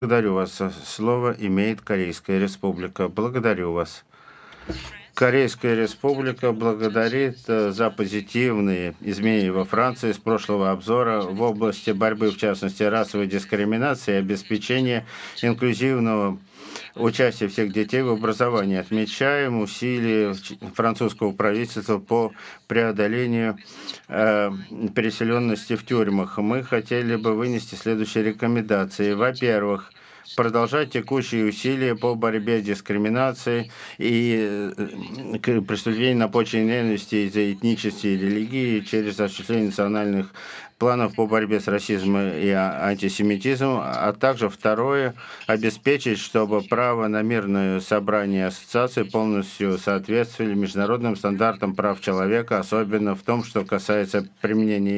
Благодарю вас. Слово имеет Корейская Республика. Благодарю вас. Корейская Республика благодарит за позитивные изменения во Франции с прошлого обзора в области борьбы, в частности, расовой дискриминации и обеспечения инклюзивного участия всех детей в образовании. Отмечаем усилия французского правительства по преодолению переселенности в тюрьмах. Мы хотели бы вынести следующие рекомендации. Во-первых, продолжать текущие усилия по борьбе с дискриминацией и к преступлению на почве ненависти из-за этнической и религии через осуществление национальных планов по борьбе с расизмом и антисемитизмом, а также второе, обеспечить, чтобы право на мирное собрание ассоциации полностью соответствовали международным стандартам прав человека, особенно в том, что касается применения